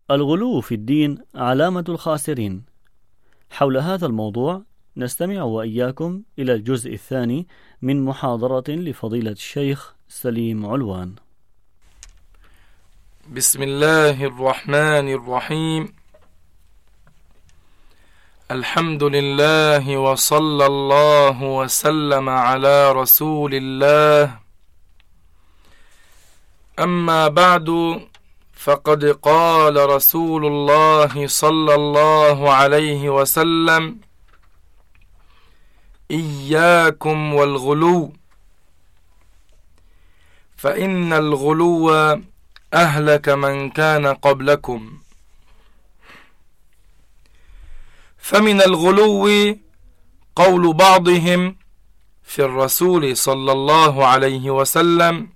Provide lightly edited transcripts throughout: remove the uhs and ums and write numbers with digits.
الغلو في الدين علامة الخاسرين. حول هذا الموضوع نستمع وإياكم إلى الجزء الثاني من محاضرة لفضيلة الشيخ سليم علوان. بسم الله الرحمن الرحيم. الحمد لله وصلى الله وسلم على رسول الله. أما بعد، فقد قال رسول الله صلى الله عليه وسلم: إياكم والغلو، فإن الغلو أهلك من كان قبلكم. فمن الغلو قول بعضهم في الرسول صلى الله عليه وسلم: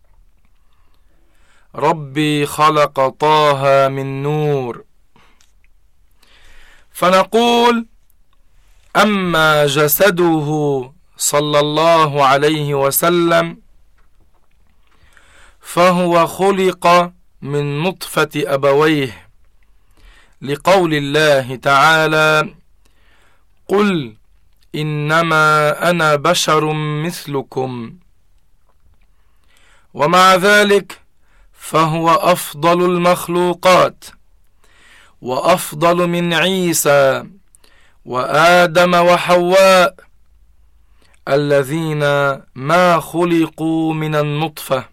ربي خلق طه من نور. فنقول: أما جسده صلى الله عليه وسلم فهو خلق من نطفة أبويه، لقول الله تعالى: قل إنما أنا بشر مثلكم. ومع ذلك فهو أفضل المخلوقات، وأفضل من عيسى وآدم وحواء الذين ما خلقوا من النطفة.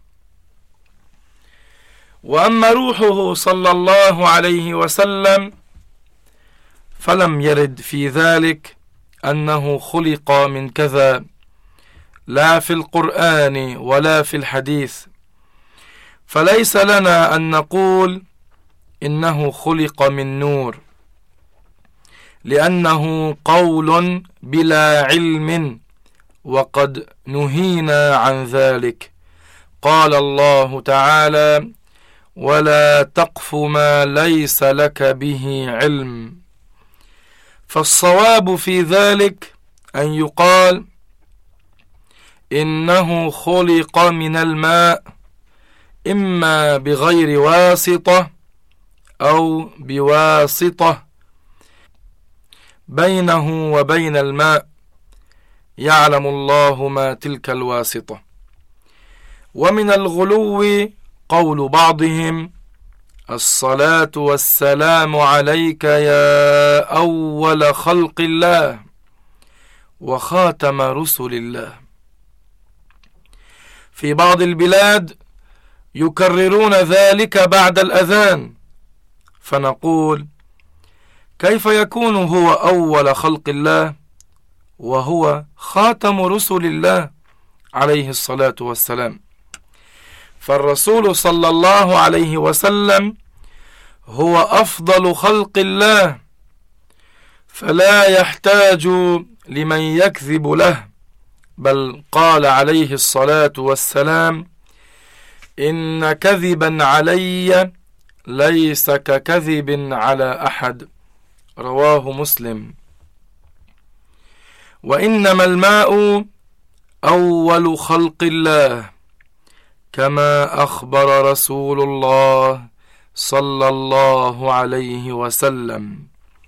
وأما روحه صلى الله عليه وسلم فلم يرد في ذلك أنه خلق من كذا، لا في القرآن ولا في الحديث، فليس لنا أن نقول إنه خلق من نور، لأنه قول بلا علم، وقد نهينا عن ذلك. قال الله تعالى: ولا تقف ما ليس لك به علم. فالصواب في ذلك أن يقال إنه خلق من الماء، إما بغير واسطة أو بواسطة بينه وبين الماء، يعلم الله ما تلك الواسطة. ومن الغلو قول بعضهم: الصلاة والسلام عليك يا أول خلق الله وخاتم رسل الله. في بعض البلاد يكررون ذلك بعد الأذان، فنقول: كيف يكون هو أول خلق الله وهو خاتم رسل الله عليه الصلاة والسلام؟ فالرسول صلى الله عليه وسلم هو أفضل خلق الله، فلا يحتاج لمن يكذب له، بل قال عليه الصلاة والسلام: إن كذبا علي ليس ككذب على أحد. رواه مسلم. وإنما الماء أول خلق الله، كما أخبر رسول الله صلى الله عليه وسلم.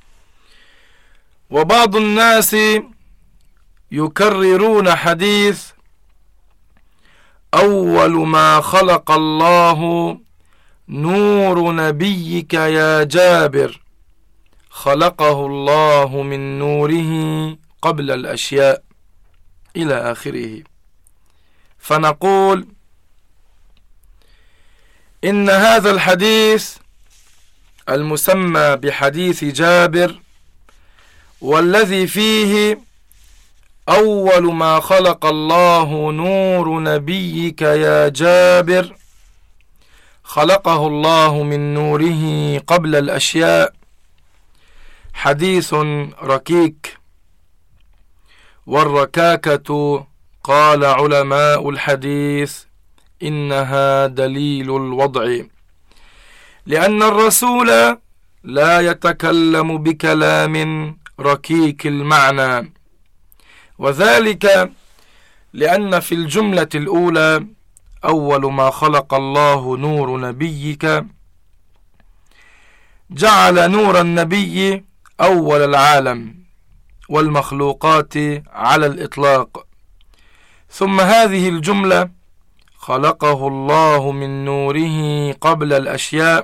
وبعض الناس يكررون حديث: أول ما خلق الله نور نبيك يا جابر، خلقه الله من نوره قبل الأشياء، إلى آخره. فنقول: إن هذا الحديث المسمى بحديث جابر، والذي فيه أول ما خلق الله نور نبيك يا جابر، خلقه الله من نوره قبل الأشياء، حديث ركيك. والركاكة قال علماء الحديث إنها دليل الوضع، لأن الرسول لا يتكلم بكلام ركيك المعنى، وذلك لأن في الجملة الأولى أول ما خلق الله نور نبيك جعل نور النبي أول العالم والمخلوقات على الإطلاق. ثم هذه الجملة خلقه الله من نوره قبل الأشياء،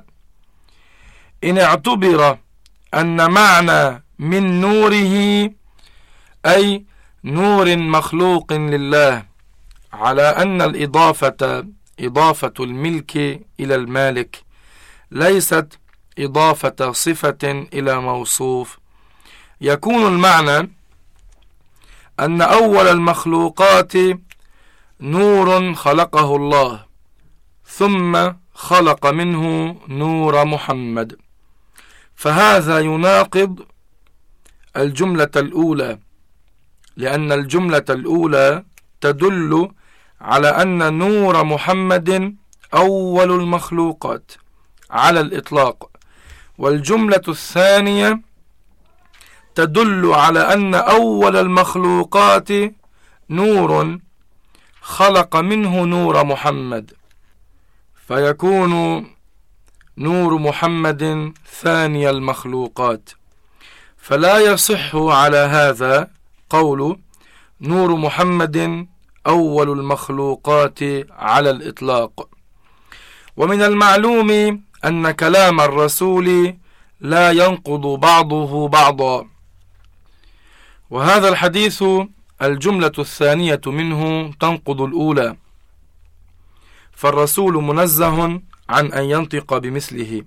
إن اعتبر أن معنى من نوره أي نور مخلوق لله، على أن الإضافة إضافة الملك إلى المالك، ليست إضافة صفة إلى موصوف. يكون المعنى أن أول المخلوقات نور خلقه الله، ثم خلق منه نور محمد، فهذا يناقض الجملة الأولى، لأن الجملة الأولى تدل على أن نور محمد أول المخلوقات على الإطلاق، والجملة الثانية تدل على أن أول المخلوقات نور خلق منه نور محمد، فيكون نور محمد ثاني المخلوقات. فلا يصح على هذا قول نور محمد أول المخلوقات على الإطلاق. ومن المعلوم أن كلام الرسول لا ينقض بعضه بعضا، وهذا الحديث الجملة الثانية منه تنقض الأولى، فالرسول منزه عن أن ينطق بمثله.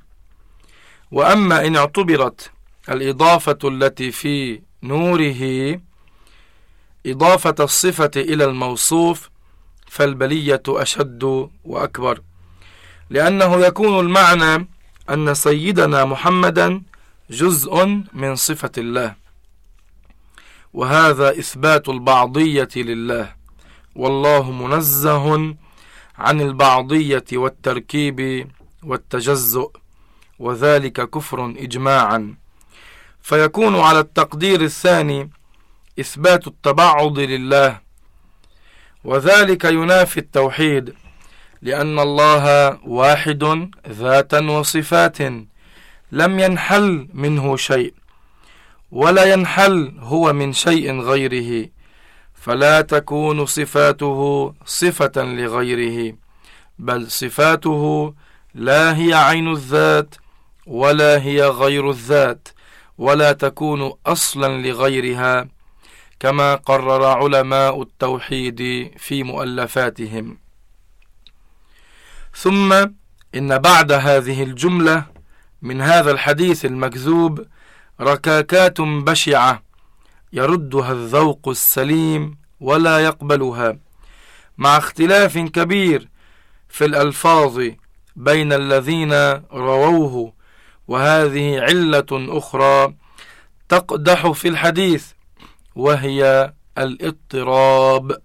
وأما إن اعتبرت الإضافة التي في نوره إضافة الصفة إلى الموصوف، فالبلية أشد وأكبر، لأنه يكون المعنى أن سيدنا محمدا جزء من صفة الله، وهذا إثبات البعضية لله، والله منزه عن البعضية والتركيب والتجزؤ، وذلك كفر إجماعا. فيكون على التقدير الثاني إثبات التبعض لله، وذلك ينافي التوحيد، لأن الله واحد ذاتا وصفات، لم ينحل منه شيء، ولا ينحل هو من شيء غيره، فلا تكون صفاته صفة لغيره، بل صفاته لا هي عين الذات ولا هي غير الذات، ولا تكون أصلا لغيرها، كما قرر علماء التوحيد في مؤلفاتهم. ثم إن بعد هذه الجملة من هذا الحديث المكذوب ركاكات بشعة يردها الذوق السليم ولا يقبلها، مع اختلاف كبير في الألفاظ بين الذين رووه، وهذه علة أخرى تقدح في الحديث، وهي الاضطراب.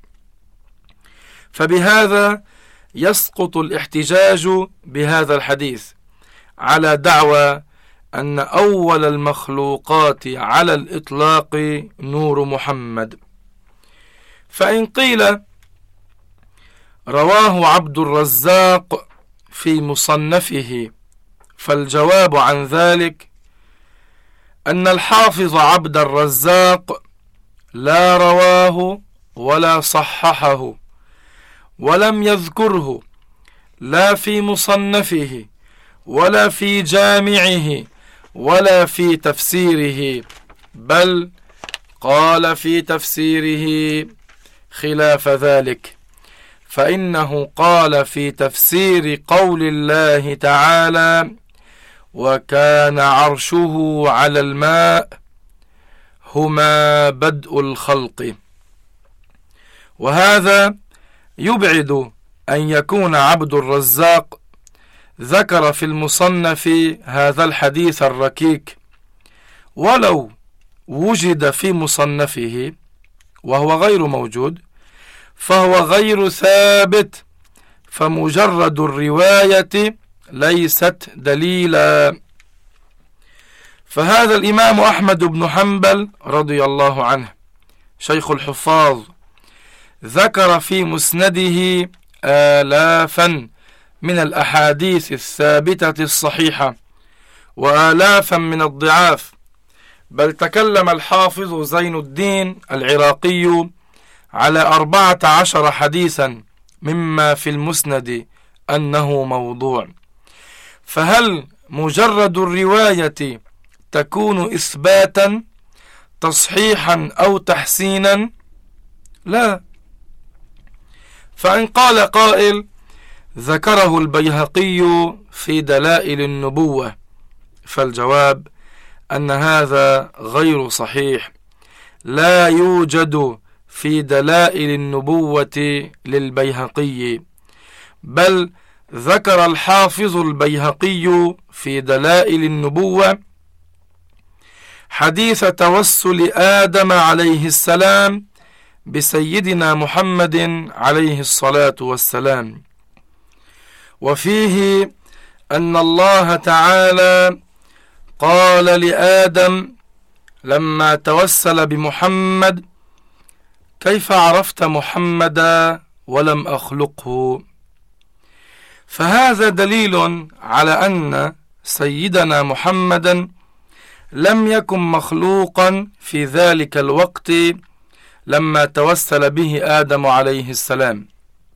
فبهذا يسقط الاحتجاج بهذا الحديث على دعوى أن أول المخلوقات على الإطلاق نور محمد. فإن قيل رواه عبد الرزاق في مصنفه، فالجواب عن ذلك أن الحافظ عبد الرزاق لا رواه ولا صححه ولم يذكره لا في مصنفه ولا في جامعه ولا في تفسيره، بل قال في تفسيره خلاف ذلك، فإنه قال في تفسير قول الله تعالى: وكان عرشه على الماء هما بدء الخلق. وهذا يبعد أن يكون عبد الرزاق ذكر في المصنف هذا الحديث الركيك، ولو وجد في مصنفه وهو غير موجود فهو غير ثابت، فمجرد الرواية ليست دليلا. فهذا الإمام أحمد بن حنبل رضي الله عنه شيخ الحفاظ ذكر في مسنده آلافا من الأحاديث الثابتة الصحيحة، وآلافا من الضعاف، بل تكلم الحافظ زين الدين العراقي على 14 حديثا مما في المسند أنه موضوع. فهل مجرد الرواية تكون إثباتا تصحيحا أو تحسينا؟ لا. فإن قال قائل ذكره البيهقي في دلائل النبوة، فالجواب أن هذا غير صحيح، لا يوجد في دلائل النبوة للبيهقي، بل ذكر الحافظ البيهقي في دلائل النبوة حديث توسل آدم عليه السلام بسيدنا محمد عليه الصلاة والسلام، وفيه أن الله تعالى قال لآدم لما توسل بمحمد: كيف عرفت محمدا ولم أخلقه؟ فهذا دليل على أن سيدنا محمدا لم يكن مخلوقا في ذلك الوقت لما توسل به آدم عليه السلام،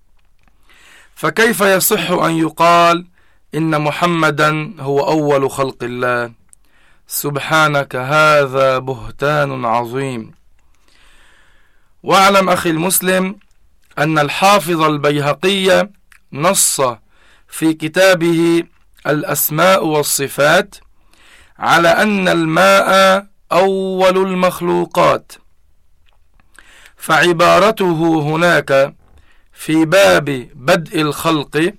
فكيف يصح أن يقال إن محمدا هو أول خلق الله؟ سبحانك، هذا بهتان عظيم. واعلم أخي المسلم أن الحافظ البيهقي نص في كتابه الأسماء والصفات على أن الماء أول المخلوقات، فعبارته هناك في باب بدء الخلق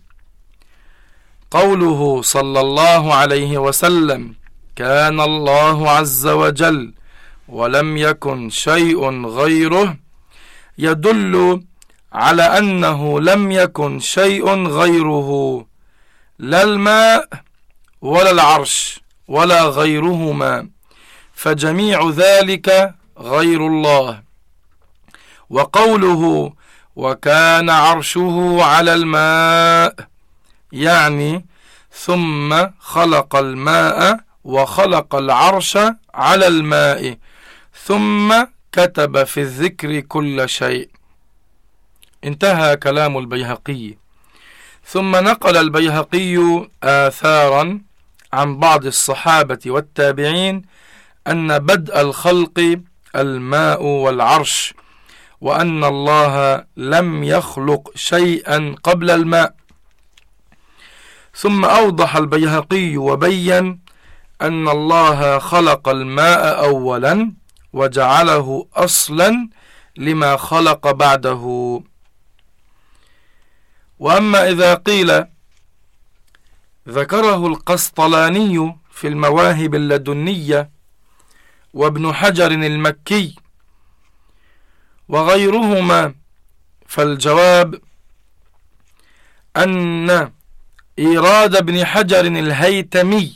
قوله صلى الله عليه وسلم: كان الله عز وجل ولم يكن شيء غيره، يدل على أنه لم يكن شيء غيره، لا الماء ولا العرش ولا غيرهما، فجميع ذلك غير الله. وقوله وكان عرشه على الماء يعني ثم خلق الماء وخلق العرش على الماء، ثم كتب في الذكر كل شيء. انتهى كلام البيهقي. ثم نقل البيهقي آثارا عن بعض الصحابة والتابعين أن بدء الخلق الماء والعرش، وأن الله لم يخلق شيئا قبل الماء. ثم أوضح البيهقي وبين أن الله خلق الماء أولا وجعله أصلا لما خلق بعده. وأما إذا قيل ذكره القسطلاني في المواهب اللدنية وابن حجر المكي وغيرهما، فالجواب أن إيراد ابن حجر الهيتمي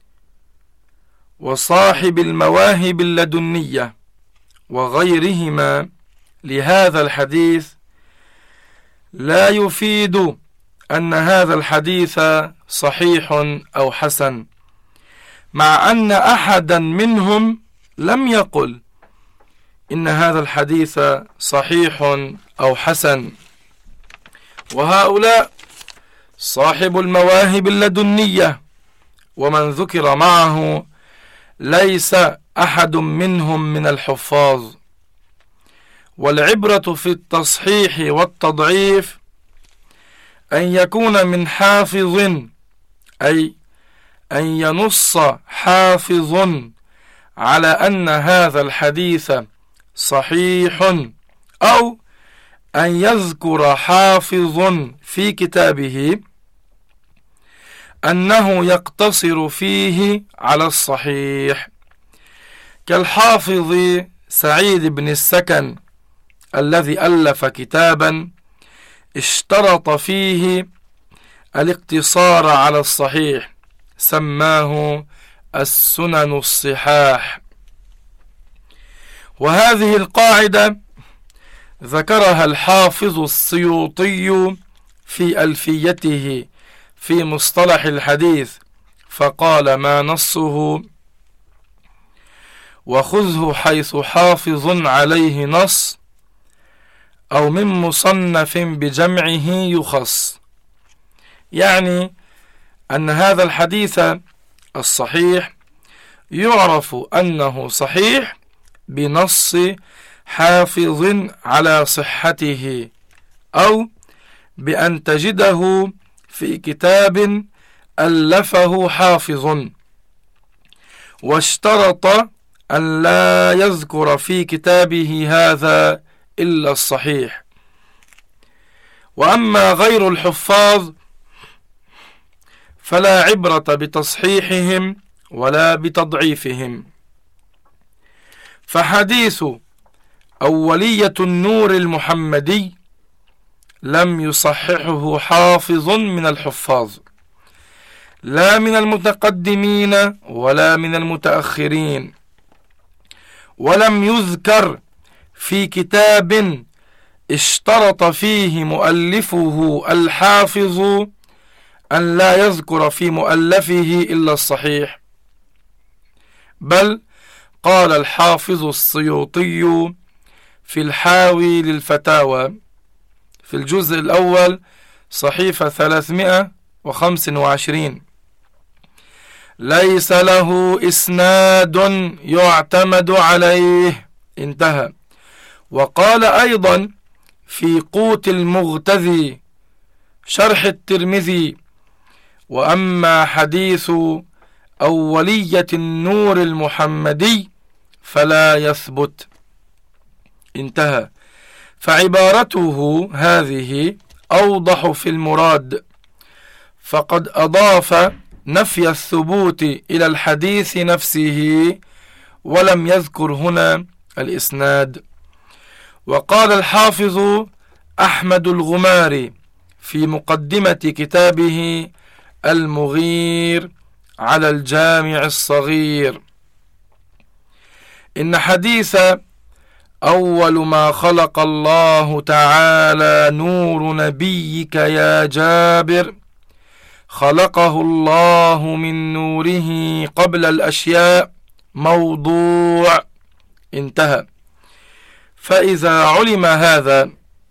وصاحب المواهب اللدنية وغيرهما لهذا الحديث لا يفيد أن هذا الحديث صحيح أو حسن، مع أن أحدا منهم لم يقل إن هذا الحديث صحيح أو حسن. وهؤلاء صاحب المواهب اللدنية ومن ذكر معه ليس أحد منهم من الحفاظ، والعبرة في التصحيح والتضعيف أن يكون من حافظ، أي أن ينص حافظ على أن هذا الحديث صحيح، أو أن يذكر حافظ في كتابه أنه يقتصر فيه على الصحيح، كالحافظ سعيد بن السكن الذي ألف كتابا اشترط فيه الاقتصار على الصحيح، سماه السنن الصحاح. وهذه القاعدة ذكرها الحافظ السيوطي في ألفيته في مصطلح الحديث، فقال ما نصه، وخذه حيث حافظ عليه نص، أو من مصنف بجمعه يخص. يعني أن هذا الحديث الصحيح يعرف أنه صحيح بنص حافظ على صحته، أو بأن تجده في كتاب ألفه حافظ واشترط أن لا يذكر في كتابه هذا إلا الصحيح. وأما غير الحفاظ فلا عبرة بتصحيحهم ولا بتضعيفهم. فحديث أولية النور المحمدي لم يصححه حافظ من الحفاظ، لا من المتقدمين ولا من المتأخرين، ولم يذكر في كتاب اشترط فيه مؤلفه الحافظ أن لا يذكر في مؤلفه إلا الصحيح، بل قال الحافظ السيوطي في الحاوي للفتاوى في الجزء الأول صحيفة 325: ليس له إسناد يعتمد عليه، انتهى. وقال أيضا في قوت المغتذي شرح الترمذي: وأما حديث أولية النور المحمدي فلا يثبت، انتهى. فعبارته هذه أوضح في المراد، فقد أضاف نفي الثبوت إلى الحديث نفسه ولم يذكر هنا الإسناد. وقال الحافظ أحمد الغماري في مقدمة كتابه المغير على الجامع الصغير: إن حديث أول ما خلق الله تعالى نور نبيك يا جابر خلقه الله من نوره قبل الأشياء موضوع، انتهى. فإذا علم هذا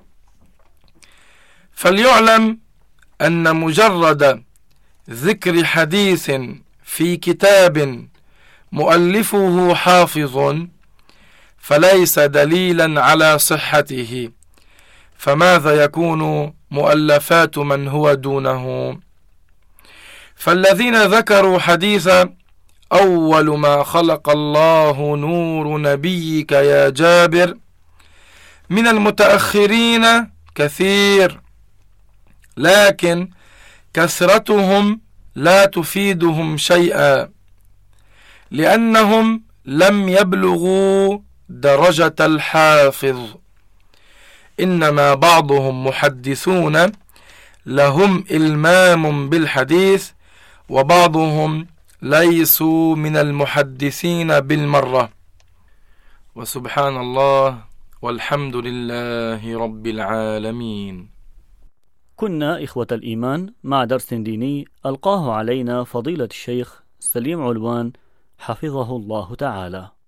فليعلم أن مجرد ذكر حديث في كتاب مؤلفه حافظ فليس دليلا على صحته، فماذا يكون مؤلفات من هو دونه؟ فالذين ذكروا حديث أول ما خلق الله نور نبيك يا جابر من المتأخرين كثير، لكن كثرتهم لا تفيدهم شيئا، لأنهم لم يبلغوا درجة الحافظ، إنما بعضهم محدثون لهم إلمام بالحديث، وبعضهم ليسوا من المحدثين بالمرة. وسبحان الله والحمد لله رب العالمين. كنا إخوة الإيمان مع درس ديني ألقاه علينا فضيلة الشيخ سليم علوان حفظه الله تعالى.